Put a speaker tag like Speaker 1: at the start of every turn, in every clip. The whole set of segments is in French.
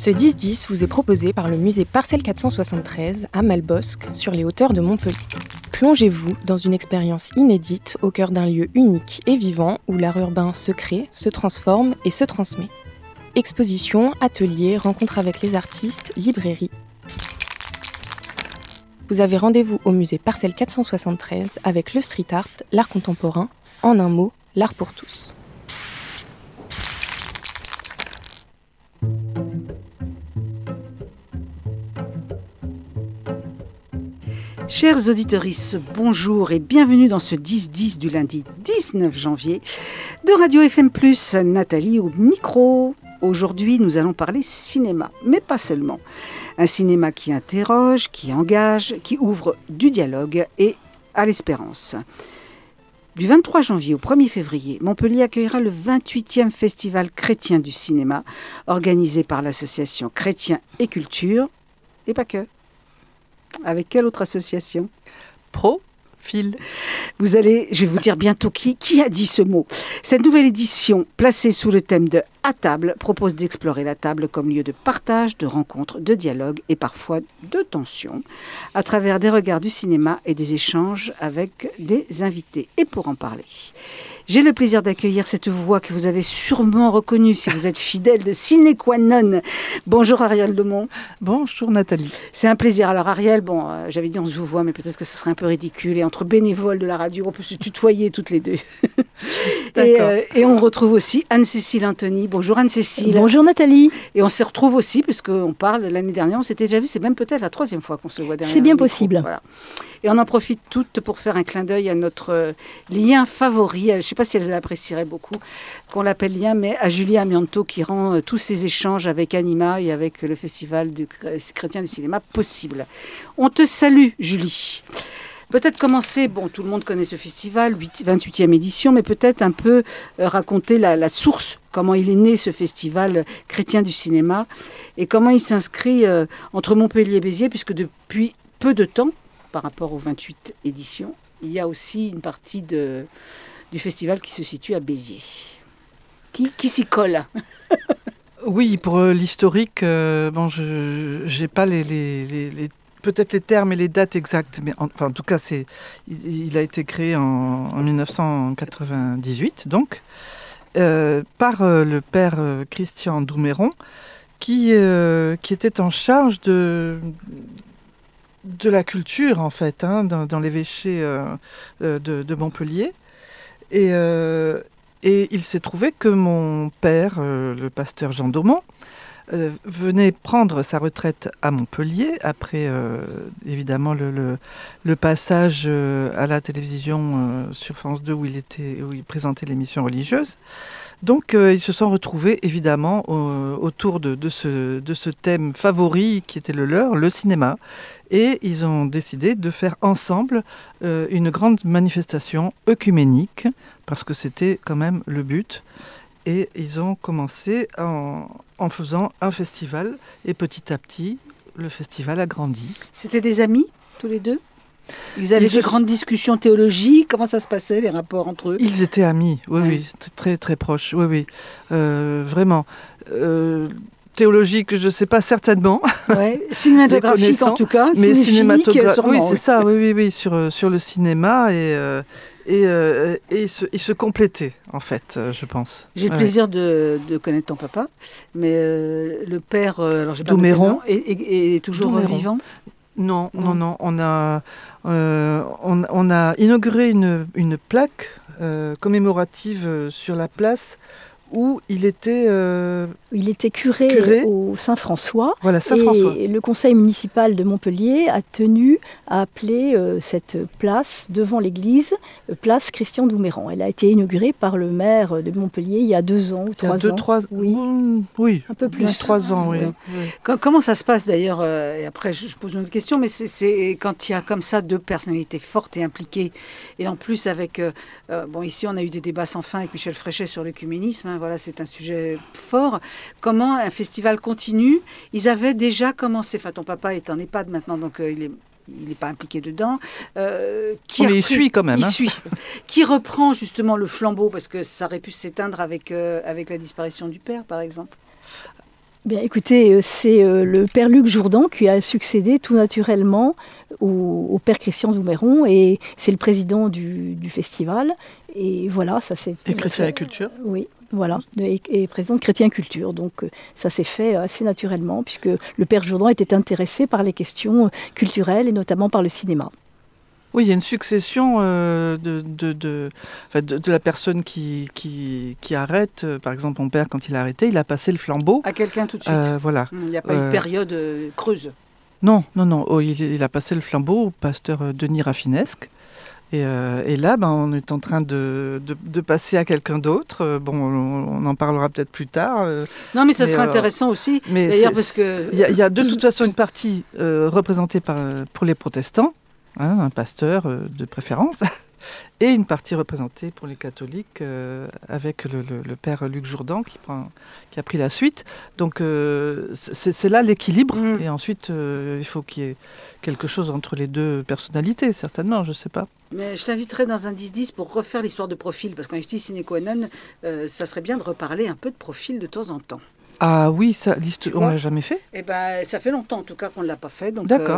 Speaker 1: Ce 10-10 vous est proposé par le musée Parcelle 473 à Malbosc, sur les hauteurs de Montpellier. Plongez-vous dans une expérience inédite au cœur d'un lieu unique et vivant où l'art urbain se crée, se transforme et se transmet. Expositions, ateliers, rencontres avec les artistes, librairies. Vous avez rendez-vous au musée Parcelle 473 avec le street art, l'art contemporain, en un mot, l'art pour tous.
Speaker 2: Chers auditorices, bonjour et bienvenue dans ce 10-10 du lundi 19 janvier de Radio FM+, Nathalie au micro. Aujourd'hui, nous allons parler cinéma, mais pas seulement. Un cinéma qui interroge, qui engage, qui ouvre du dialogue et à l'espérance. Du 23 janvier au 1er février, Montpellier accueillera le 28e Festival chrétien du cinéma, organisé par l'association Chrétien et Culture, et pas que. Avec quelle autre association ?
Speaker 3: Profil.
Speaker 2: Je vais vous dire bientôt qui a dit ce mot. Cette nouvelle édition, placée sous le thème de « À table », propose d'explorer la table comme lieu de partage, de rencontre, de dialogue et parfois de tension, à travers des regards du cinéma et des échanges avec des invités. Et pour en parler, j'ai le plaisir d'accueillir cette voix que vous avez sûrement reconnue si vous êtes fidèle de Sine Qua Non. Bonjour Ariel Lemont.
Speaker 3: Bonjour Nathalie.
Speaker 2: C'est un plaisir. Alors Ariel, j'avais dit on se vous voit, mais peut-être que ce serait un peu ridicule. Et entre bénévoles de la radio, on peut se tutoyer toutes les deux. Et on retrouve aussi Anne-Cécile Anthony. Bonjour Anne-Cécile.
Speaker 4: Bonjour Nathalie.
Speaker 2: Et on se retrouve aussi, puisqu'on parle l'année dernière, on s'était déjà vu, c'est même peut-être la 3e fois qu'on se voit derrière.
Speaker 4: C'est bien
Speaker 2: micro.
Speaker 4: possible.
Speaker 2: Voilà. Et on en profite toutes pour faire un clin d'œil à notre lien favori. Je ne sais pas si elles l'apprécieraient beaucoup, qu'on l'appelle lien, mais à Julie Amianto qui rend tous ces échanges avec Anima et avec le Festival du chrétien du cinéma possible. On te salue, Julie. Peut-être commencer, tout le monde connaît ce festival, 28e édition, mais peut-être un peu raconter la source, comment il est né ce festival chrétien du cinéma et comment il s'inscrit entre Montpellier et Béziers, puisque depuis peu de temps, par rapport aux 28 éditions, il y a aussi une partie du festival qui se situe à Béziers. Qui s'y colle ?
Speaker 3: Oui, pour l'historique, je n'ai pas peut-être les termes et les dates exactes, mais en tout cas, il a été créé en 1998, donc, par le père Christian Douméron, qui était en charge de la culture, en fait, dans l'évêché de Montpellier. Et il s'est trouvé que mon père, le pasteur Jean Daumont, venait prendre sa retraite à Montpellier, après, évidemment, le passage à la télévision sur France 2, où il présentait l'émission religieuse. Donc, ils se sont retrouvés, évidemment, autour de ce thème favori qui était le leur, le cinéma. Et ils ont décidé de faire ensemble une grande manifestation œcuménique, parce que c'était quand même le but. Et ils ont commencé en faisant un festival. Et petit à petit, le festival a grandi.
Speaker 2: C'était des amis, tous les deux ? Ils avaient des grandes discussions théologiques. Comment ça se passait, les rapports entre eux ?
Speaker 3: Ils étaient amis, oui, très très proches, oui. Vraiment. Théologique, je ne sais pas certainement. Ouais.
Speaker 2: Cinématographique en tout cas.
Speaker 3: Mais cinématographique,
Speaker 2: oui,
Speaker 3: c'est ça, oui, sur le cinéma et se complétaient, en fait, je pense.
Speaker 2: J'ai le plaisir de connaître ton papa, mais le père, alors j'ai pas
Speaker 3: Douméron
Speaker 2: est toujours vivant.
Speaker 3: Non. On a inauguré une plaque commémorative sur la place où il était
Speaker 4: curé au Saint-François.
Speaker 3: Voilà, Saint-François.
Speaker 4: Et le conseil municipal de Montpellier a tenu à appeler cette place devant l'église, place Christian Douméron. Elle a été inaugurée par le maire de Montpellier il y a 2 ans ou 3 ans.
Speaker 3: Oui,
Speaker 4: un peu plus.
Speaker 3: 3 ans, oui.
Speaker 2: Comment ça se passe d'ailleurs et après je pose une autre question, mais c'est quand il y a comme ça 2 personnalités fortes et impliquées, et en plus avec ici on a eu des débats sans fin avec Michel Fréchet sur l'œcuménisme. Voilà, c'est un sujet fort. Comment un festival continue ? Ils avaient déjà commencé. Enfin, ton papa est en EHPAD maintenant, donc il n'est pas impliqué dedans.
Speaker 3: Il suit quand même.
Speaker 2: Il suit. Qui reprend justement le flambeau, parce que ça aurait pu s'éteindre avec la disparition du père, par exemple.
Speaker 4: Bien, écoutez, c'est le père Luc Jourdan qui a succédé tout naturellement au père Christian Douméron, et c'est le président du festival. Et voilà, ça c'est...
Speaker 3: Et Chrétien et Culture.
Speaker 4: Oui, voilà, et président de Chrétien et Culture. Donc ça s'est fait assez naturellement, puisque le père Jourdan était intéressé par les questions culturelles, et notamment par le cinéma.
Speaker 3: Oui, il y a une succession de la personne qui arrête. Par exemple, mon père, quand il a arrêté, il a passé le flambeau.
Speaker 2: À quelqu'un tout de suite.
Speaker 3: Voilà.
Speaker 2: Il n'y a pas eu de période creuse.
Speaker 3: Non. Oh, il a passé le flambeau au pasteur Denis Raffinesque. Et là, on est en train de passer à quelqu'un d'autre. On en parlera peut-être plus tard.
Speaker 2: Non, mais ça serait intéressant aussi. D'ailleurs, parce que...
Speaker 3: Il y a de toute façon une partie représentée pour les protestants, un pasteur de préférence, et une partie représentée pour les catholiques avec le père Luc Jourdan qui a pris la suite. Donc c'est là l'équilibre. Et ensuite, il faut qu'il y ait quelque chose entre les deux personnalités, certainement, je ne sais pas.
Speaker 2: Mais je t'inviterai dans un 10-10 pour refaire l'histoire de Profil, parce qu'en justice sine qua non, ça serait bien de reparler un peu de Profil de temps en temps.
Speaker 3: Ah oui, on ne l'a jamais fait.
Speaker 2: Eh ben, ça fait longtemps en tout cas qu'on ne l'a pas fait. Donc
Speaker 3: d'accord.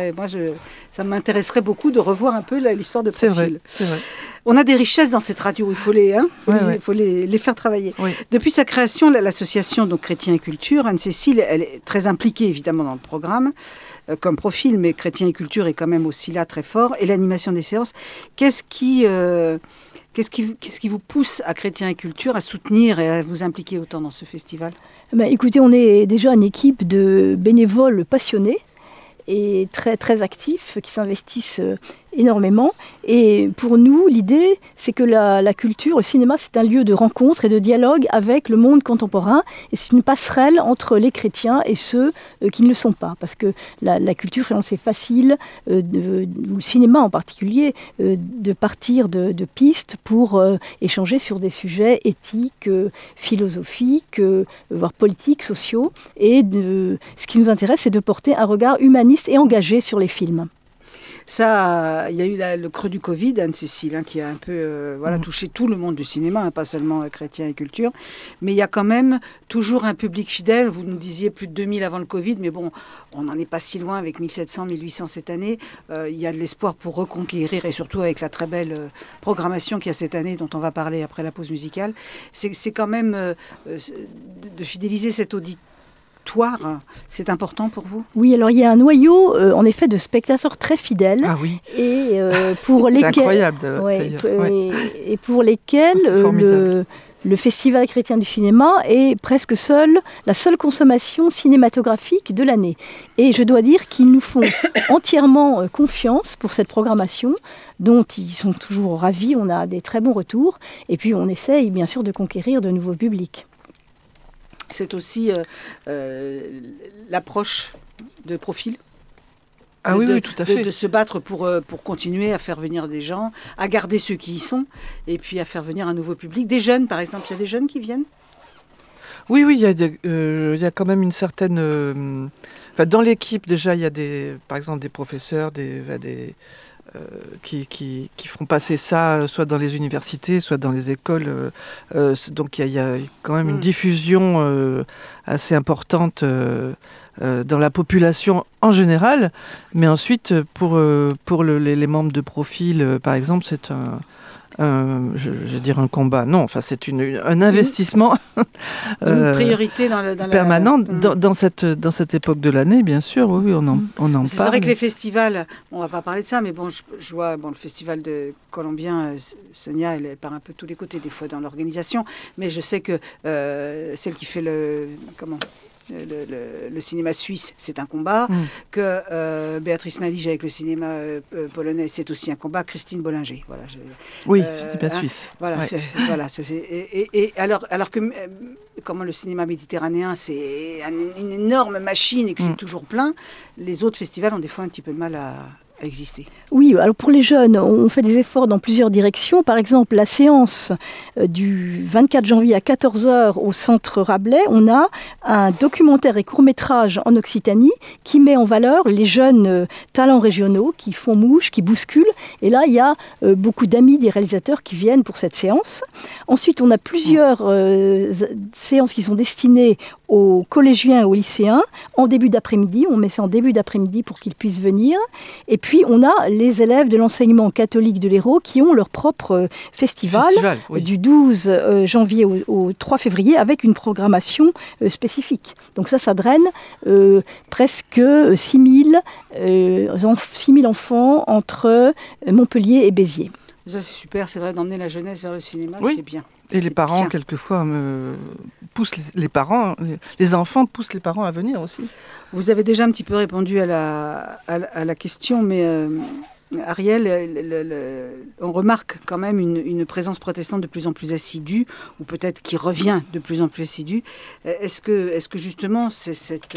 Speaker 2: Ça m'intéresserait beaucoup de revoir un peu l'histoire de Profil.
Speaker 3: C'est vrai.
Speaker 2: On a des richesses dans cette radio, il faut les faire travailler.
Speaker 3: Oui.
Speaker 2: Depuis sa création, l'association donc Chrétien et Culture, Anne-Cécile, elle est très impliquée évidemment dans le programme, comme Profil, mais Chrétien et Culture est quand même aussi là très fort. Et l'animation des séances, qu'est-ce qui vous pousse à Chrétien et Culture à soutenir et à vous impliquer autant dans ce festival ?
Speaker 4: Écoutez, on est déjà une équipe de bénévoles passionnés et très, très actifs qui s'investissent énormément. Et pour nous, l'idée, c'est que la culture, le cinéma, c'est un lieu de rencontre et de dialogue avec le monde contemporain. Et c'est une passerelle entre les chrétiens et ceux qui ne le sont pas. Parce que la culture, c'est facile, ou le cinéma en particulier, de partir de pistes pour échanger sur des sujets éthiques, philosophiques, voire politiques, sociaux. Et ce qui nous intéresse, c'est de porter un regard humaniste et engagé sur les films.
Speaker 2: Ça, il y a eu le creux du Covid, Anne-Cécile, qui a un peu touché tout le monde du cinéma, pas seulement Chrétien et Culture. Mais il y a quand même toujours un public fidèle. Vous nous disiez plus de 2000 avant le Covid, mais bon, on n'en est pas si loin avec 1700, 1800 cette année. Il y a de l'espoir pour reconquérir, et surtout avec la très belle programmation qu'il y a cette année, dont on va parler après la pause musicale. C'est quand même de fidéliser cet auditoire. C'est important pour vous ?
Speaker 4: Oui, alors il y a un noyau, en effet, de spectateurs très fidèles.
Speaker 3: Ah oui.
Speaker 4: Et pour lesquels,
Speaker 3: c'est incroyable, d'ailleurs.
Speaker 4: Et pour lesquels le Festival chrétien du cinéma est presque la seule consommation cinématographique de l'année. Et je dois dire qu'ils nous font entièrement confiance pour cette programmation, dont ils sont toujours ravis. On a des très bons retours. Et puis on essaye, bien sûr, de conquérir de nouveaux publics.
Speaker 2: C'est aussi l'approche de Profil.
Speaker 3: Ah oui, tout à fait.
Speaker 2: De se battre pour continuer à faire venir des gens, à garder ceux qui y sont, et puis à faire venir un nouveau public. Des jeunes, par exemple, il y a des jeunes qui viennent ?
Speaker 3: Oui, il y a quand même une certaine... dans l'équipe, déjà, il y a par exemple des professeurs, qui font passer ça soit dans les universités, soit dans les écoles. Donc il y a quand même une diffusion assez importante dans la population en général. Mais ensuite, pour les membres de Profil, par exemple, c'est je vais dire un combat. Non, enfin c'est un investissement
Speaker 2: une priorité
Speaker 3: permanent dans cette époque de l'année, bien sûr. Oui, on en parle.
Speaker 2: C'est vrai que les festivals, on va pas parler de ça, mais bon, je vois le festival de Colombien, Sonia, elle part un peu de tous les côtés des fois dans l'organisation, mais je sais que celle qui fait le cinéma suisse, c'est un combat. Que Béatrice Malige avec le cinéma polonais, c'est aussi un combat. Christine Bollinger, voilà.
Speaker 3: Cinéma suisse.
Speaker 2: Voilà, ouais. Et alors que comment le cinéma méditerranéen, c'est une énorme machine et que c'est toujours plein, les autres festivals ont des fois un petit peu de mal à exister.
Speaker 4: Oui, alors pour les jeunes, on fait des efforts dans plusieurs directions. Par exemple, la séance du 24 janvier à 14h au Centre Rabelais, on a un documentaire et court-métrage en Occitanie qui met en valeur les jeunes talents régionaux qui font mouche, qui bousculent. Et là, il y a beaucoup d'amis des réalisateurs qui viennent pour cette séance. Ensuite, on a plusieurs séances qui sont destinées aux collégiens et aux lycéens en début d'après-midi. On met ça en début d'après-midi pour qu'ils puissent venir. Et puis, on a les élèves de l'enseignement catholique de l'Hérault qui ont leur propre festival oui. du 12 janvier au 3 février avec une programmation spécifique. Donc ça draine presque 6 000 enfants entre Montpellier et Béziers.
Speaker 2: Ça, c'est super, c'est vrai, d'emmener la jeunesse vers le cinéma,
Speaker 3: oui.
Speaker 2: C'est bien.
Speaker 3: Et les parents, quelquefois, poussent les enfants poussent les parents à venir aussi.
Speaker 2: Vous avez déjà un petit peu répondu à la question, mais Ariel, on remarque quand même une présence protestante de plus en plus assidue, ou peut-être qui revient de plus en plus assidue. Est-ce que justement, cette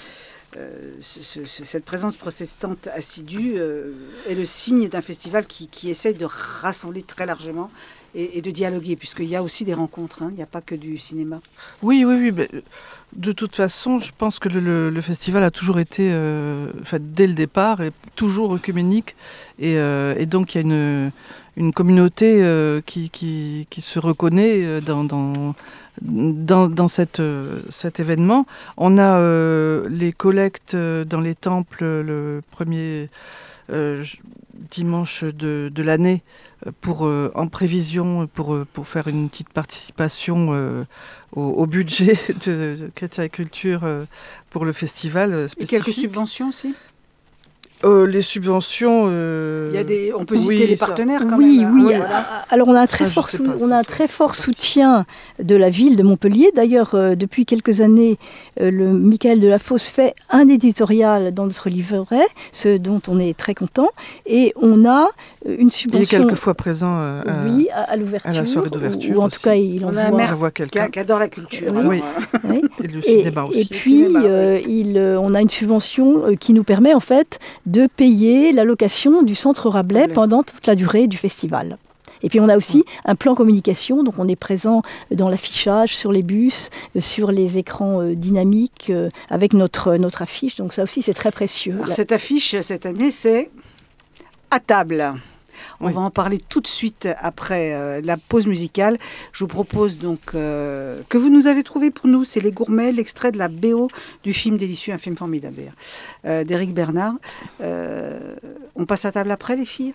Speaker 2: présence protestante assidue est le signe d'un festival qui essaye de rassembler très largement et de dialoguer, puisqu'il y a aussi des rencontres, il n'y a pas que du cinéma.
Speaker 3: Oui. De toute façon, je pense que le festival a toujours été, dès le départ, est toujours œcuménique. Et donc, il y a une communauté qui se reconnaît dans cet événement. On a les collectes dans les temples le premier dimanche de l'année en prévision pour faire une petite participation au budget de Chrétien et Culture pour le festival spécifique.
Speaker 2: Et quelques subventions aussi ?
Speaker 3: Les subventions...
Speaker 2: on peut citer les partenaires quand
Speaker 4: même. Oui.
Speaker 2: Voilà.
Speaker 4: Alors on a un très fort soutien de la ville de Montpellier. D'ailleurs, depuis quelques années, le Michael Delafosse fait un éditorial dans notre livret, ce dont on est très content. Et on a une subvention...
Speaker 3: Il est quelquefois présent
Speaker 4: à l'ouverture.
Speaker 3: À la soirée d'ouverture.
Speaker 4: Ou en tout cas, il
Speaker 2: envoie
Speaker 3: quelqu'un
Speaker 2: qui adore la culture.
Speaker 3: Oui. Et le cinéma aussi.
Speaker 4: Et puis, on a une subvention qui nous permet en fait de payer la location du Centre Rabelais pendant toute la durée du festival. Et puis on a aussi un plan communication, donc on est présent dans l'affichage, sur les bus, sur les écrans dynamiques, avec notre affiche. Donc ça aussi c'est très précieux.
Speaker 2: Alors, cette affiche, cette année, c'est « À table ». On va en parler tout de suite après la pause musicale. Je vous propose donc que vous nous avez trouvé pour nous, c'est Les Gourmets, l'extrait de la BO du film délicieux, un film formidable d'Éric Bernard. On passe à table après, les filles.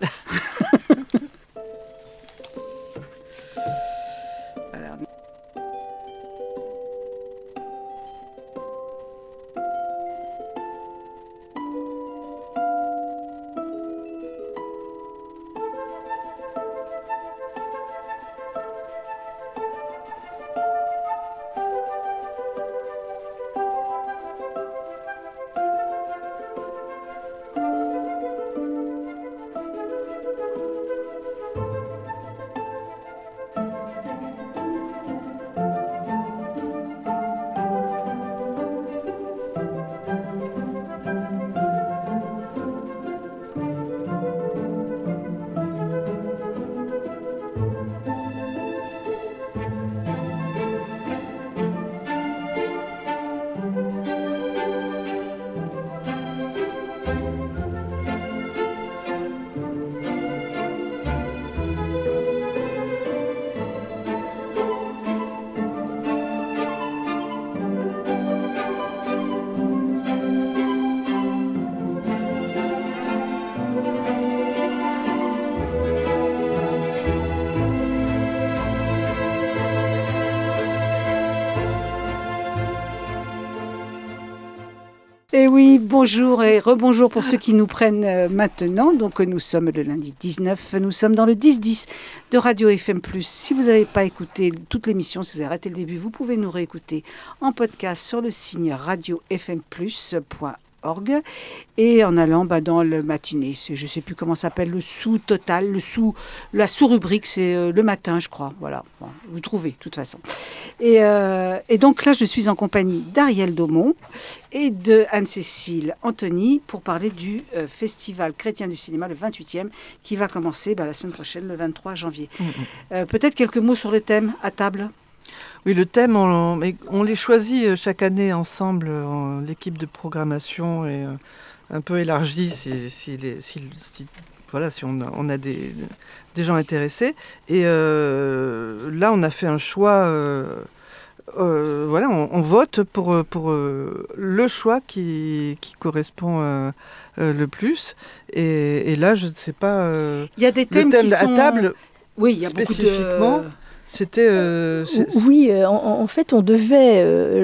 Speaker 2: Et oui, bonjour et rebonjour pour ceux qui nous prennent maintenant. Donc nous sommes le lundi 19, nous sommes dans le 10-10 de Radio FM+. Si vous n'avez pas écouté toute l'émission, si vous avez raté le début, vous pouvez nous réécouter en podcast sur le signe radiofmplus.org et en allant dans le matinée. Je ne sais plus comment ça s'appelle, le sous-total, la sous-rubrique, c'est le matin, je crois. Voilà, bon, vous trouvez de toute façon. Et donc là, je suis en compagnie d'Ariel Daumont et de Anne-Cécile Anthony pour parler du Festival chrétien du cinéma, le 28e, qui va commencer la semaine prochaine, le 23 janvier. Peut-être quelques mots sur le thème à table.
Speaker 3: Oui, le thème, on les choisit chaque année ensemble, l'équipe de programmation est un peu élargie si on a des gens intéressés. Et là, on a fait un choix voilà, on vote pour le choix qui correspond le plus. Et là, je ne sais pas.
Speaker 2: Il y a des thèmes qui sont
Speaker 3: à table.
Speaker 2: Oui, il y a
Speaker 3: spécifiquement.
Speaker 2: Beaucoup de...
Speaker 3: C'était.
Speaker 4: Oui, en fait, on devait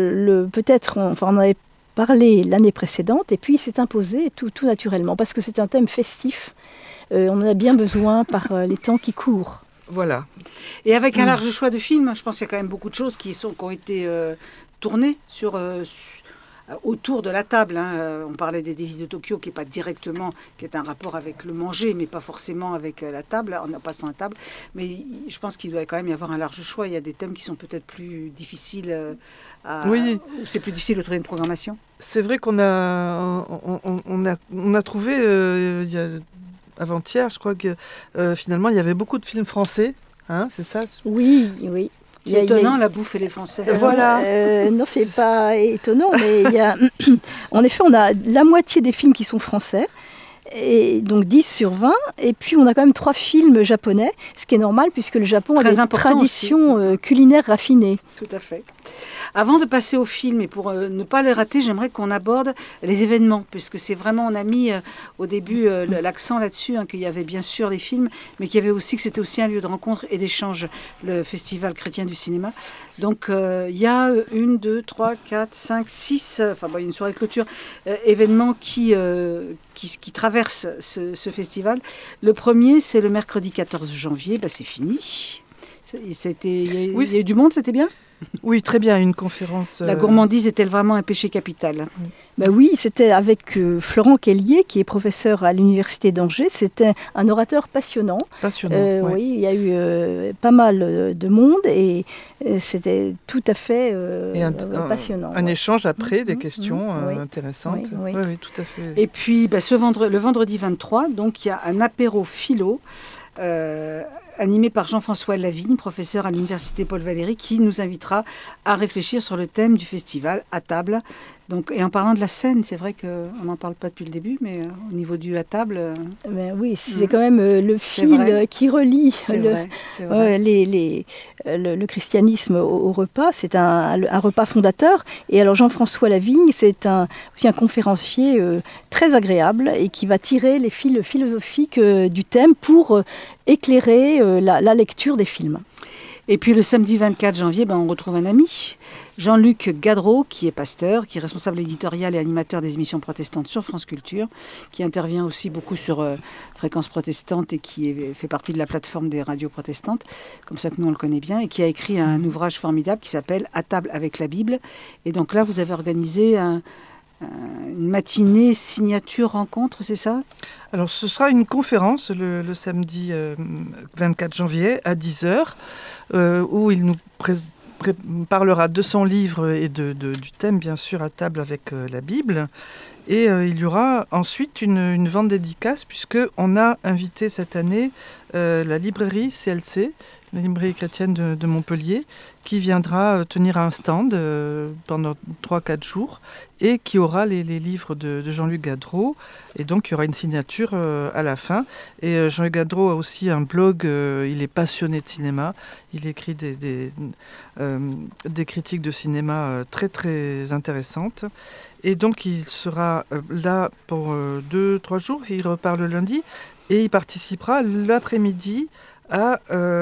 Speaker 4: on en avait parlé l'année précédente, et puis il s'est imposé tout naturellement, parce que c'est un thème festif. On en a bien besoin par les temps qui courent.
Speaker 3: Voilà.
Speaker 2: Et avec un large choix de films, je pense qu'il y a quand même beaucoup de choses qui ont été tournées autour de la table. On parlait des délices de Tokyo, qui est un rapport avec le manger, mais pas forcément avec la table, en passant à table. Mais je pense qu'il doit quand même y avoir un large choix. Il y a des thèmes qui sont peut-être plus difficiles
Speaker 3: oui.
Speaker 2: Où c'est plus difficile de trouver une programmation.
Speaker 3: C'est vrai qu'on a trouvé avant-hier, je crois que finalement il y avait beaucoup de films français, c'est ça ?
Speaker 4: Oui.
Speaker 2: C'est étonnant, la bouffe et les Français.
Speaker 3: Voilà.
Speaker 4: Non, c'est pas étonnant, mais en effet, on a la moitié des films qui sont français, et donc 10 sur 20, et puis on a quand même 3 films japonais, ce qui est normal puisque le Japon a des traditions culinaires raffinées.
Speaker 2: Tout à fait. Avant de passer au film, et pour ne pas les rater, j'aimerais qu'on aborde les événements, puisque c'est vraiment, on a mis au début l'accent là-dessus, qu'il y avait bien sûr les films, mais qu'il y avait aussi que c'était aussi un lieu de rencontre et d'échange, le Festival chrétien du cinéma. Donc il y a 1, 2, 3, 4, 5, 6, une soirée de clôture, événements qui traversent ce festival. Le premier, c'est le mercredi 14 janvier, c'est fini. Il y a eu du monde, c'était bien ?
Speaker 3: Oui, très bien, une conférence...
Speaker 2: La gourmandise est-elle vraiment un péché capital ?
Speaker 4: Oui, c'était avec Florent Kellier, qui est professeur à l'Université d'Angers. C'était un orateur passionnant. Oui, il y a eu pas mal de monde et c'était tout à fait passionnant.
Speaker 3: Un échange après, des questions intéressantes. Oui, tout à fait.
Speaker 2: Et puis, le vendredi 23, donc, il y a un apéro philo animé par Jean-François Lavigne, professeur à l'Université Paul Valéry, qui nous invitera à réfléchir sur le thème du festival à table. Donc, et en parlant de la scène, c'est vrai qu'on n'en parle pas depuis le début, mais au niveau du à table...
Speaker 4: oui, c'est quand même le fil qui relie le christianisme au repas. C'est un repas fondateur. Et alors Jean-François Lavigne, c'est aussi un conférencier très agréable et qui va tirer les fils philosophiques du thème pour éclairer la lecture des films.
Speaker 2: Et puis le samedi 24 janvier, on retrouve un ami, Jean-Luc Gadreau, qui est pasteur, qui est responsable éditorial et animateur des émissions protestantes sur France Culture, qui intervient aussi beaucoup sur Fréquence Protestante et qui fait partie de la plateforme des radios protestantes, comme ça que nous on le connaît bien, et qui a écrit un ouvrage formidable qui s'appelle « À table avec la Bible ». Et donc là, vous avez organisé une matinée signature rencontre, c'est ça ?
Speaker 3: Alors ce sera une conférence le samedi 24 janvier à 10h, où il nous parlera de son livre et du thème, bien sûr, à table avec la Bible. Et il y aura ensuite une vente dédicace, puisqu'on a invité cette année la librairie CLC, la librairie chrétienne de Montpellier, qui viendra tenir un stand pendant 3-4 jours et qui aura les livres de Jean-Luc Gadreau. Et donc, il y aura une signature à la fin. Et Jean-Luc Gadreau a aussi un blog, il est passionné de cinéma. Il écrit des critiques de cinéma très, très intéressantes. Et donc, il sera là pour 2-3 jours. Il repart le lundi et il participera l'après-midi à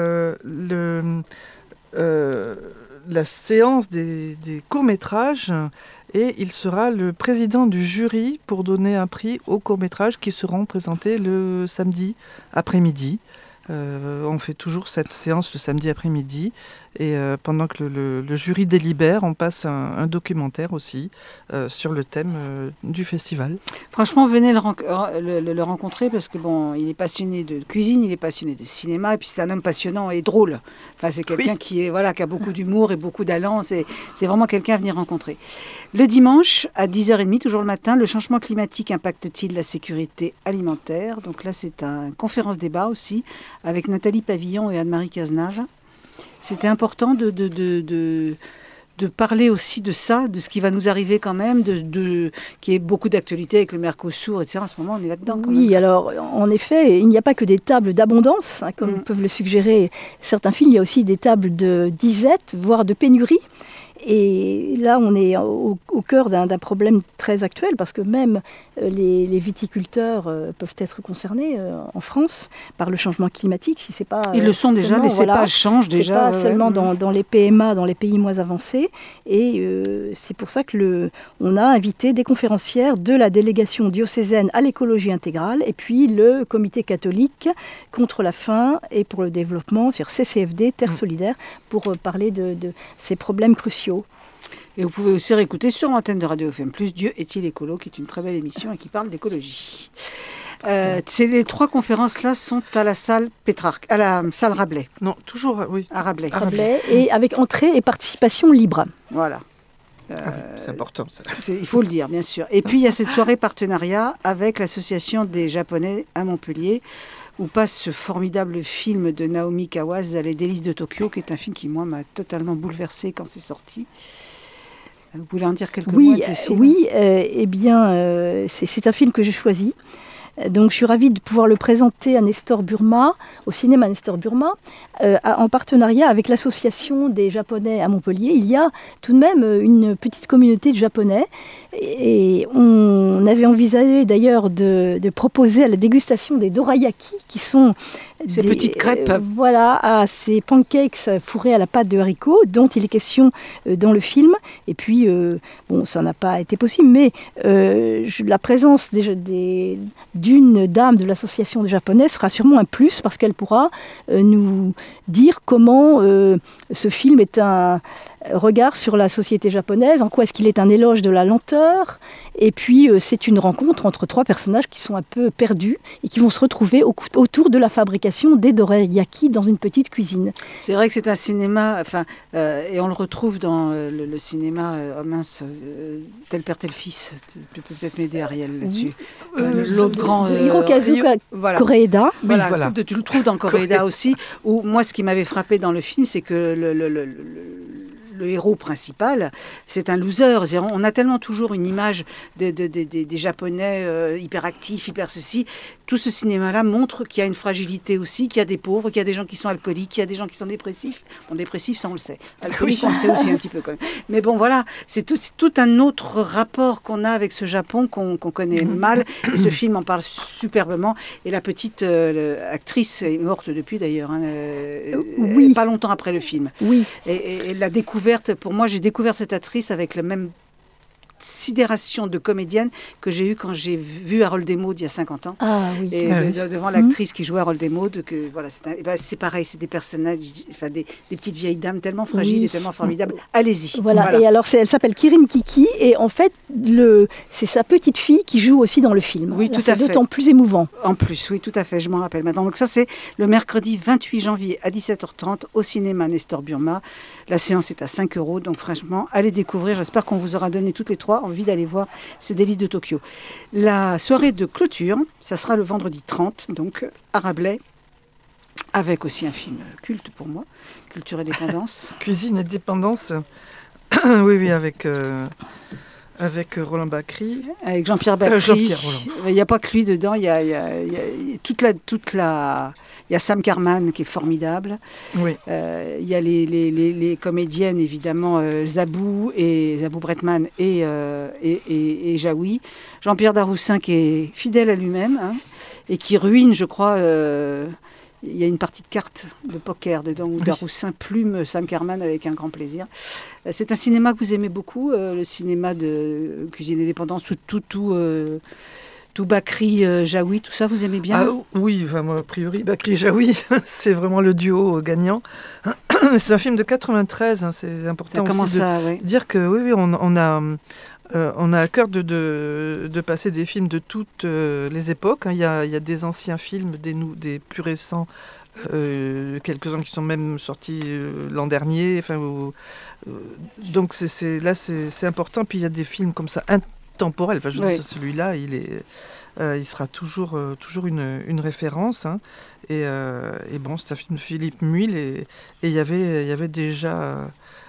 Speaker 3: la séance des courts-métrages, et il sera le président du jury pour donner un prix aux courts-métrages qui seront présentés le samedi après-midi. On fait toujours cette séance le samedi après-midi, et pendant que le jury délibère, on passe un documentaire aussi sur le thème du festival.
Speaker 2: Franchement, venez le rencontrer, parce que il est passionné de cuisine, il est passionné de cinéma, et puis c'est un homme passionnant et drôle. Enfin, c'est quelqu'un qui a beaucoup d'humour et beaucoup d'allant. C'est vraiment quelqu'un à venir rencontrer. Le dimanche, à 10h30, toujours le matin, le changement climatique impacte-t-il la sécurité alimentaire ? Donc là, c'est un conférence-débat aussi, avec Nathalie Pavillon et Anne-Marie Cazenave. C'était important de parler aussi de ça, de ce qui va nous arriver quand même, qui est beaucoup d'actualité avec le Mercosur, etc. À ce moment, on est là-dedans.
Speaker 4: Oui, alors en effet, il n'y a pas que des tables d'abondance, comme peuvent le suggérer certains films. Il y a aussi des tables de disette, voire de pénurie. Et là, on est au cœur d'un problème très actuel, parce que même les viticulteurs peuvent être concernés en France par le changement climatique. Si c'est pas
Speaker 2: ils le sont déjà, les cépages changent déjà.
Speaker 4: C'est pas seulement dans les PMA, dans les pays moins avancés. Et c'est pour ça on a invité des conférencières de la délégation diocésaine à l'écologie intégrale, et puis le comité catholique contre la faim et pour le développement, sur CCFD, Terre solidaire, pour parler de ces problèmes cruciaux.
Speaker 2: Et vous pouvez aussi réécouter sur l'antenne de Radio FM+, Dieu est-il écolo, qui est une très belle émission et qui parle d'écologie. Les 3 conférences-là sont à la salle Pétrarque, à la salle Rabelais.
Speaker 3: Non, toujours, oui.
Speaker 2: À Rabelais.
Speaker 4: Rabelais, et avec entrée et participation libre.
Speaker 2: Voilà.
Speaker 3: C'est important, ça.
Speaker 2: Il faut le dire, bien sûr. Et puis, il y a cette soirée partenariat avec l'Association des Japonais à Montpellier, où passe ce formidable film de Naomi Kawase, Les délices de Tokyo, qui est un film qui, moi, m'a totalement bouleversée quand c'est sorti. Vous voulez en dire quelques mots, Cécile ?
Speaker 4: Oui, c'est un film que j'ai choisi. Donc je suis ravie de pouvoir le présenter à Nestor Burma, au cinéma Nestor Burma, en partenariat avec l'association des Japonais à Montpellier. Il y a tout de même une petite communauté de Japonais, et on avait envisagé d'ailleurs de proposer à la dégustation des dorayaki, qui sont
Speaker 2: ces petites crêpes.
Speaker 4: Voilà, ces pancakes fourrés à la pâte de haricots, dont il est question dans le film. Et puis, ça n'a pas été possible, mais la présence d'une dame de l'association des Japonais sera sûrement un plus, parce qu'elle pourra nous dire comment ce film est un regard sur la société japonaise, en quoi est-ce qu'il est un éloge de la lenteur. Et puis, c'est une rencontre entre 3 personnages qui sont un peu perdus et qui vont se retrouver autour de la fabrication des dorayaki dans une petite cuisine.
Speaker 2: C'est vrai que c'est un cinéma, et on le retrouve dans le cinéma, Tel père, tel fils. Tu peux peut-être m'aider, Ariel, là-dessus. L'autre grand...
Speaker 4: Hirokazu Koreeda.
Speaker 2: Voilà. Tu le trouves dans Koreeda aussi, où moi, ce qui m'avait frappé dans le film, c'est que le héros principal, c'est un loser. On a tellement toujours une image des Japonais hyperactifs, hyper ceci. Tout ce cinéma-là montre qu'il y a une fragilité aussi, qu'il y a des pauvres, qu'il y a des gens qui sont alcooliques, qu'il y a des gens qui sont dépressifs. Bon, dépressifs, ça on le sait. Alcooliques, on le sait aussi un petit peu quand même. Mais bon, voilà, c'est tout un autre rapport qu'on a avec ce Japon qu'on connaît mal. Et ce film en parle superbement. Et la petite actrice est morte depuis d'ailleurs, pas longtemps après le film.
Speaker 4: Oui.
Speaker 2: Et la découverte, pour moi, j'ai découvert cette actrice avec le même sidération de comédienne que j'ai eue quand j'ai vu Harold Desmaudes il y a 50 ans. Et devant l'actrice qui jouait Harold Desmaudes, c'est pareil, c'est des personnages, des petites vieilles dames tellement fragiles et tellement formidables. Allez-y.
Speaker 4: Voilà. Et alors elle s'appelle Kirin Kiki, et en fait c'est sa petite fille qui joue aussi dans le film.
Speaker 2: Oui, tout à fait.
Speaker 4: D'autant plus émouvant.
Speaker 2: En plus, oui, tout à fait, je m'en rappelle maintenant. Donc ça, c'est le mercredi 28 janvier à 17h30 au cinéma Nestor Burma. La séance est à 5 €, donc franchement, allez découvrir. J'espère qu'on vous aura donné toutes les 3 envie d'aller voir ces délices de Tokyo. La soirée de clôture, ça sera le vendredi 30, donc à Rabelais, avec aussi un film culte pour moi, Culture et dépendance.
Speaker 3: Cuisine et dépendance, oui, avec Roland Bacri.
Speaker 2: Avec Jean-Pierre Bacri. Il n'y a pas que lui dedans, il y a il y a Sam Karman qui est formidable.
Speaker 3: Oui.
Speaker 2: Il y a les comédiennes, évidemment, Zabou Bretman et Jaoui. Jean-Pierre Daroussin qui est fidèle à lui-même, et qui ruine, je crois... il y a une partie de cartes de poker dedans où Daroussin plume Sam Karman avec un grand plaisir. C'est un cinéma que vous aimez beaucoup, le cinéma de Cuisine et dépendance, tout Bacri, Jaoui, tout ça, vous aimez bien?
Speaker 3: Oui, moi, a priori, Bacri et Jaoui, c'est vraiment le duo gagnant. C'est un film de 93, c'est important aussi de dire que oui, on a à cœur de passer des films de toutes les époques. Il y a des anciens films, des plus récents, quelques-uns qui sont même sortis l'an dernier. Donc c'est important. Puis il y a des films comme ça intemporels. Je dis celui-là, il sera toujours une référence. Et bon, c'est un film de Philippe Muil, et il y avait déjà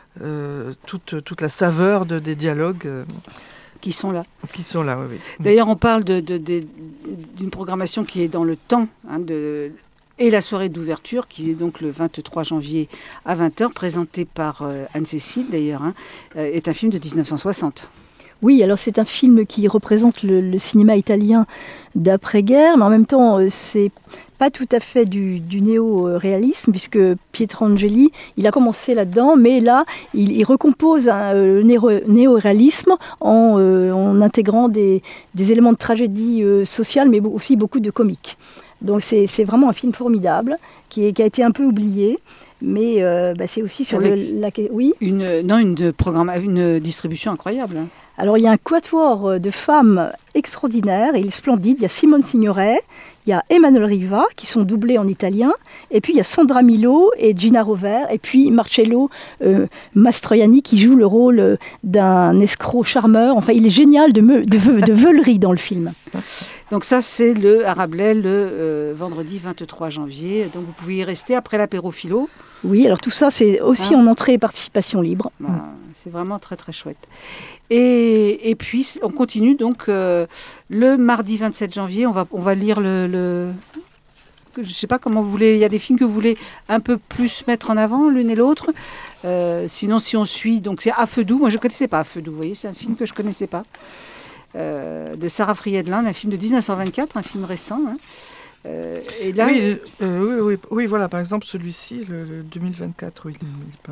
Speaker 3: toute la saveur des dialogues
Speaker 2: qui sont là.
Speaker 3: Oui.
Speaker 2: D'ailleurs, on parle d'une programmation qui est dans le temps, Et la soirée d'ouverture, qui est donc le 23 janvier à 20h, présentée par Anne-Cécile d'ailleurs, est un film de 1960.
Speaker 4: Oui, alors c'est un film qui représente le cinéma italien d'après-guerre, mais en même temps, c'est pas tout à fait du néo-réalisme, puisque Pietro Angeli, il a commencé là-dedans, mais là, il recompose le néo-réalisme en intégrant des éléments de tragédie sociale, mais aussi beaucoup de comique. Donc c'est vraiment un film formidable, qui a été un peu oublié. Mais c'est aussi sur
Speaker 2: oui. Une distribution incroyable.
Speaker 4: Alors il y a un quatuor de femmes extraordinaires, il est splendide. Il y a Simone Signoret, il y a Emmanuel Riva qui sont doublés en italien, et puis il y a Sandra Milo et Gina Rover, et puis Marcello Mastroianni qui joue le rôle d'un escroc charmeur. Enfin, il est génial de veulerie dans le film.
Speaker 2: Donc ça, c'est à Rabelais le vendredi 23 janvier. Donc vous pouvez y rester après l'apéro philo.
Speaker 4: Oui, alors tout ça, c'est aussi en entrée et participation libre.
Speaker 2: C'est vraiment très très chouette. Et puis, on continue donc le mardi 27 janvier. On va lire je ne sais pas comment vous voulez. Il y a des films que vous voulez un peu plus mettre en avant l'une et l'autre. Sinon, si on suit, donc c'est À Feu doux. Moi, je ne connaissais pas À Feu doux. Vous voyez, c'est un film que je ne connaissais pas. De Sarah Friedland, un film de 1924, un film récent. Et là,
Speaker 3: oui, voilà, par exemple celui-ci, le 2024, oui.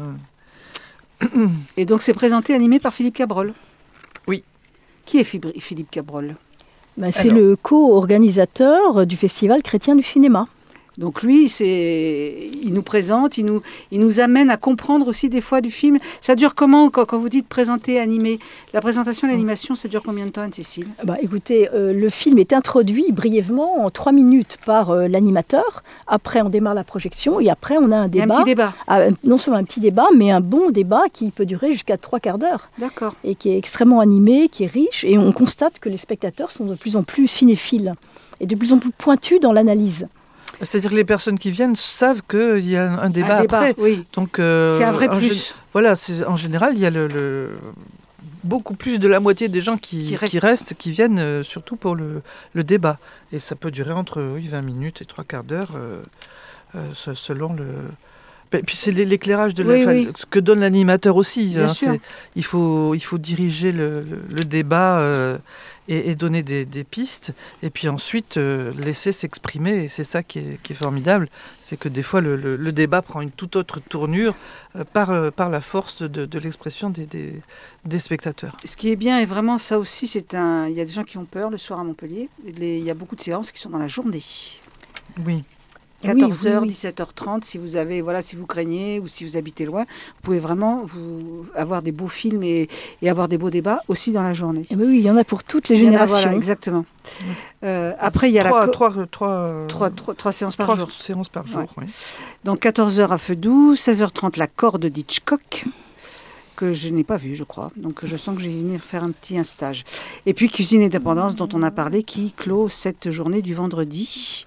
Speaker 2: Et donc c'est présenté, animé par Philippe Cabrol.
Speaker 3: Oui.
Speaker 2: Qui est Philippe Cabrol ?
Speaker 4: C'est le co-organisateur du Festival chrétien du cinéma.
Speaker 2: Donc lui, il nous présente, il nous amène à comprendre aussi des fois du film. Ça dure comment quand vous dites présenter, animer ? La présentation et l'animation, ça dure combien de temps, Anne-Cécile ?
Speaker 4: Écoutez, le film est introduit brièvement en 3 minutes par l'animateur. Après, on démarre la projection et après, on a un débat.
Speaker 2: Un petit débat.
Speaker 4: Non seulement un petit débat, mais un bon débat qui peut durer jusqu'à 3/4 d'heure.
Speaker 2: D'accord.
Speaker 4: Et qui est extrêmement animé, qui est riche. Et on constate que les spectateurs sont de plus en plus cinéphiles et de plus en plus pointus dans l'analyse.
Speaker 3: C'est-à-dire que les personnes qui viennent savent qu'il y a un débat après.
Speaker 2: Oui.
Speaker 3: Donc,
Speaker 2: c'est un vrai plus.
Speaker 3: Voilà, en général, il y a beaucoup plus de la moitié des gens qui restent, qui viennent surtout pour le débat. Et ça peut durer entre 20 minutes et 3/4 d'heure, selon le... Et puis c'est l'éclairage de ce que donne l'animateur aussi. Il faut diriger le débat et donner des pistes, et puis ensuite laisser s'exprimer. Et c'est ça qui est formidable, c'est que des fois le débat prend une toute autre tournure par la force de l'expression des spectateurs.
Speaker 2: Ce qui est bien, et vraiment ça aussi, il y a des gens qui ont peur le soir à Montpellier. Il y a beaucoup de séances qui sont dans la journée.
Speaker 3: Oui.
Speaker 2: 14h, 17h30, si vous craignez ou si vous habitez loin, vous pouvez vraiment avoir des beaux films et avoir des beaux débats aussi dans la journée.
Speaker 4: Et oui, il y en a pour toutes les générations.
Speaker 2: Voilà, exactement. Après, il y a trois séances par jour.
Speaker 3: 3 séances par jour, oui.
Speaker 2: Donc 14h à Feu doux, 16h30 La Corde d'Hitchcock, que je n'ai pas vu, je crois. Donc je sens que je vais venir faire un stage. Et puis Cuisine et Dépendance, dont on a parlé, qui clôt cette journée du vendredi.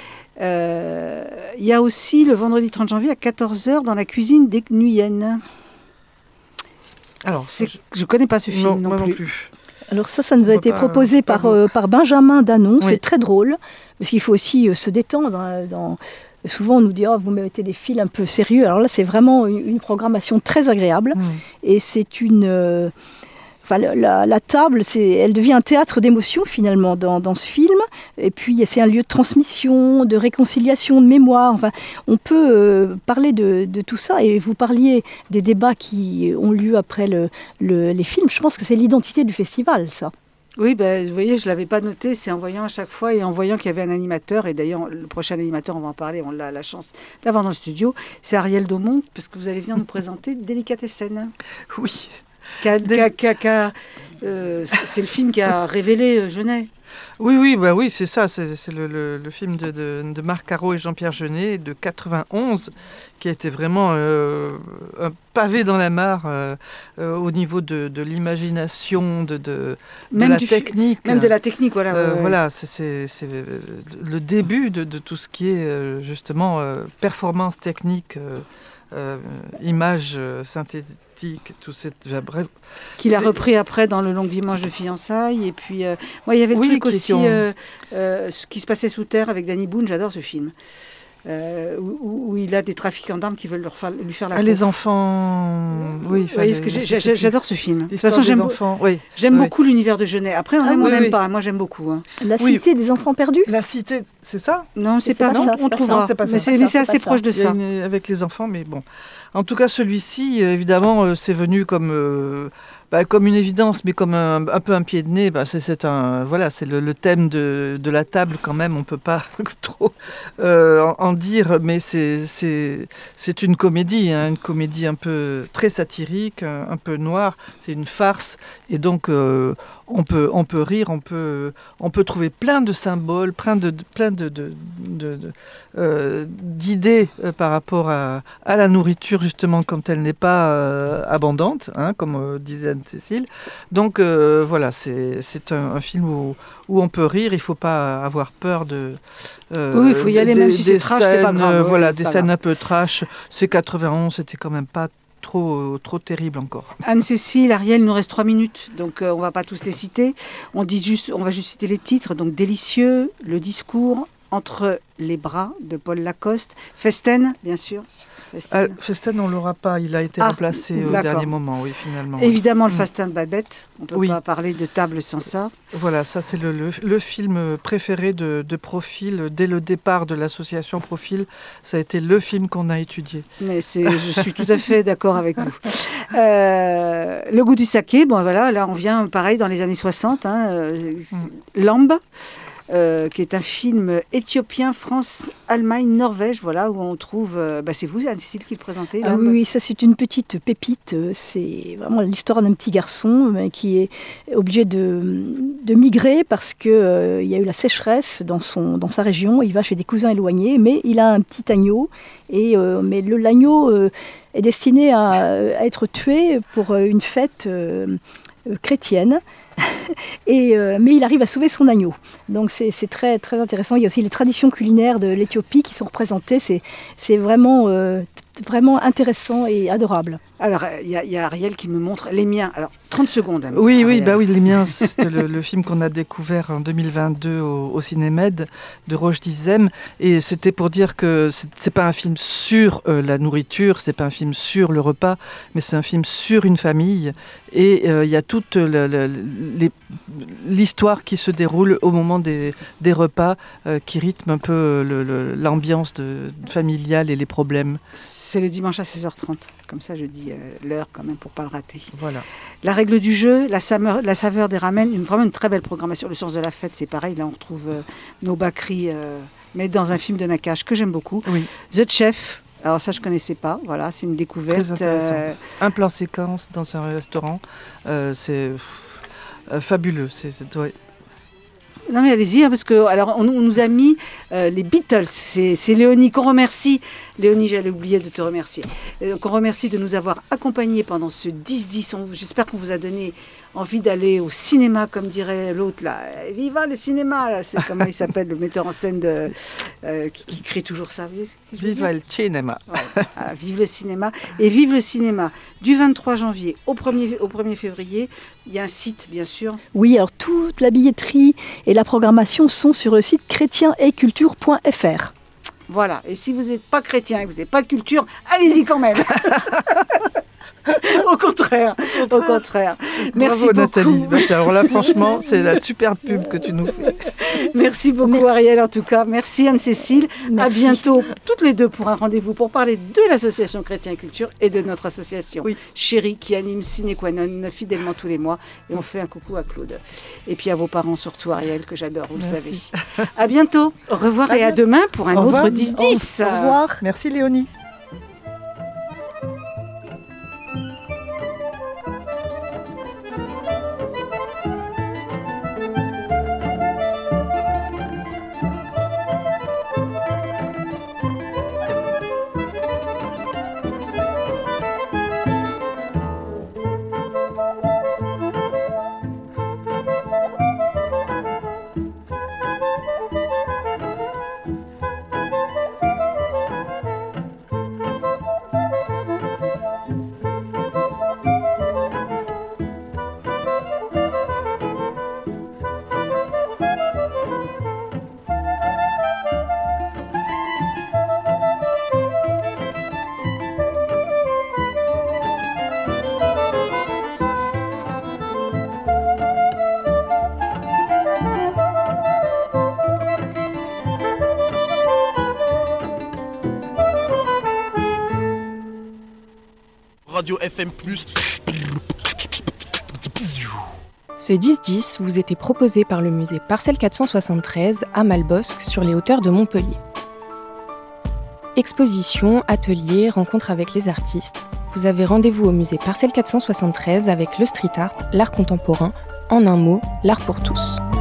Speaker 2: Il y a aussi le vendredi 30 janvier à 14h dans la cuisine des Nuyennes.
Speaker 3: Alors,
Speaker 2: je ne connais pas ce film non plus.
Speaker 4: Alors ça nous a été proposé par Benjamin Danon. Oui. C'est très drôle, parce qu'il faut aussi se détendre. Souvent on nous dit vous mettez des films un peu sérieux. Alors là c'est vraiment une programmation très agréable. Et c'est une... la table, elle devient un théâtre d'émotion finalement dans ce film. Et puis c'est un lieu de transmission, de réconciliation, de mémoire. Enfin, on peut parler de tout ça. Et vous parliez des débats qui ont lieu après les films. Je pense que c'est l'identité du festival, ça.
Speaker 2: Oui, vous voyez, je ne l'avais pas noté. C'est en voyant à chaque fois et en voyant qu'il y avait un animateur. Et d'ailleurs, le prochain animateur, on va en parler, on a la chance d'avoir dans le studio. C'est Ariel Daumont, parce que vous allez venir nous présenter Délicatessen.
Speaker 3: Oui.
Speaker 2: C'est le film qui a révélé Jeunet.
Speaker 3: Oui, c'est ça. C'est le film de Marc Caro et Jean-Pierre Jeunet de 91, qui a été vraiment un pavé dans la mare au niveau de l'imagination, de la technique.
Speaker 2: Même de la technique, voilà.
Speaker 3: Voilà, c'est le début de tout ce qui est justement performance technique, image synthétique. Tout bref.
Speaker 2: Qu'il a repris après dans le Long Dimanche de fiançailles. Et puis, il y avait le truc aussi, ce qui se passait sous terre avec Danny Boone. J'adore ce film. où il a des trafiquants d'armes qui veulent lui faire la peau.
Speaker 3: Les enfants, oui.
Speaker 2: J'adore ce film. De toute façon, j'aime beaucoup l'univers de Genet. Après, on aime ou on n'aime pas. Moi, j'aime beaucoup. Hein.
Speaker 4: La cité des enfants perdus.
Speaker 3: La cité, c'est ça?
Speaker 2: Non, c'est pas ça. On trouvera. Mais c'est assez proche de ça.
Speaker 3: Avec les enfants, mais bon. En tout cas, celui-ci, évidemment, c'est venu comme une évidence, mais comme un peu un pied de nez. C'est le thème de la table quand même. On peut pas trop en dire, mais c'est une comédie, une comédie un peu très satirique, un peu noire. C'est une farce, et donc on peut rire, on peut trouver plein de symboles, plein d'idées par rapport à la nourriture, justement, quand elle n'est pas abondante, comme disait Anne-Cécile. Donc c'est un film où on peut rire, il ne faut pas avoir peur de...
Speaker 2: oui, il faut y aller, même si c'est trash, c'est pas grave.
Speaker 3: Des scènes un peu trash. C'est 91, c'était quand même pas trop terrible encore.
Speaker 2: Anne-Cécile, Ariel, il nous reste 3 minutes, donc on ne va pas tous les citer. On va juste citer les titres. Donc Délicieux, Le discours, Entre les bras de Paul Lacoste, Festen, bien sûr.
Speaker 3: Festen, on ne l'aura pas, il a été remplacé au dernier moment, oui, finalement.
Speaker 2: Évidemment, le Fastin de Babette, on ne peut pas parler de Table sans ça.
Speaker 3: Voilà, ça c'est le film préféré de Profil. Dès le départ de l'association Profil, ça a été le film qu'on a étudié.
Speaker 2: Mais je suis tout à fait d'accord avec vous. Le goût du saké, là on vient pareil dans les années 60, Lambe. Qui est un film éthiopien, France, Allemagne, Norvège, où on trouve... c'est vous, Anne-Cécile, qui le présentez.
Speaker 4: Oui, ça c'est une petite pépite. C'est vraiment l'histoire d'un petit garçon qui est obligé de migrer parce qu'il y a eu la sécheresse dans sa région. Il va chez des cousins éloignés, mais il a un petit agneau. Mais l'agneau est destiné à être tué pour une fête chrétienne. Mais il arrive à sauver son agneau. Donc c'est très, très intéressant. Il y a aussi les traditions culinaires de l'Éthiopie qui sont représentées. C'est vraiment intéressant et adorable.
Speaker 2: Alors, il y a Ariel qui me montre les miens. Alors, 30 secondes.
Speaker 3: Oui, les miens, c'était le film qu'on a découvert en 2022 au Cinémed de Roche Dizem. Et c'était pour dire que c'est pas un film sur la nourriture, c'est pas un film sur le repas, mais c'est un film sur une famille. Et il y a toute l'histoire qui se déroule au moment des repas, qui rythme un peu l'ambiance familiale et les problèmes.
Speaker 2: C'est le dimanche à 16h30. Comme ça, je dis l'heure quand même pour ne pas le rater.
Speaker 3: Voilà.
Speaker 2: La règle du jeu, la saveur des ramen, vraiment une très belle programmation. Le sens de la fête, c'est pareil. Là, on retrouve nos bakris, mais dans un film de Nakache que j'aime beaucoup. Oui. The Chef. Alors ça, je ne connaissais pas. Voilà, c'est une découverte.
Speaker 3: Très intéressant. Un plan séquence dans un restaurant. C'est fabuleux.
Speaker 2: Non mais allez-y, parce que alors on nous a mis les Beatles, c'est Léonie qu'on remercie. Léonie, j'allais oublier de te remercier. Qu'on remercie de nous avoir accompagnés pendant ce 10-10. J'espère qu'on vous a donné envie d'aller au cinéma, comme dirait l'autre là. Viva le cinéma là. C'est comment il s'appelle, le metteur en scène qui crie toujours ça.
Speaker 3: Viva le cinéma.
Speaker 2: Voilà, vive le cinéma. Et vive le cinéma. Du 23 janvier au 1er février, il y a un site, bien sûr.
Speaker 4: Oui, alors toute la billetterie et la programmation sont sur le site chrétienetculture.fr.
Speaker 2: Voilà, et si vous n'êtes pas chrétien et que vous n'avez pas de culture, allez-y quand même. Au contraire. Merci
Speaker 3: beaucoup. Nathalie. Alors là, franchement, c'est la super pub que tu nous fais.
Speaker 2: Merci beaucoup, Ariel, en tout cas. Merci, Anne-Cécile. À bientôt, toutes les deux, pour un rendez-vous pour parler de l'association Chrétien et Culture et de notre association Chérie, qui anime Ciné Qua Non fidèlement tous les mois. Et on fait un coucou à Claude. Et puis à vos parents, surtout, Ariel, que j'adore, vous le savez. À bientôt. Au revoir et à demain pour un autre 10-10.
Speaker 4: Au revoir.
Speaker 3: Merci, Léonie.
Speaker 5: Radio FM+.
Speaker 1: Ce 10-10 vous était proposé par le musée Parcelle 473 à Malbosc sur les hauteurs de Montpellier. Exposition, ateliers, rencontres avec les artistes. Vous avez rendez-vous au musée Parcelle 473 avec le street art, l'art contemporain, en un mot, l'art pour tous.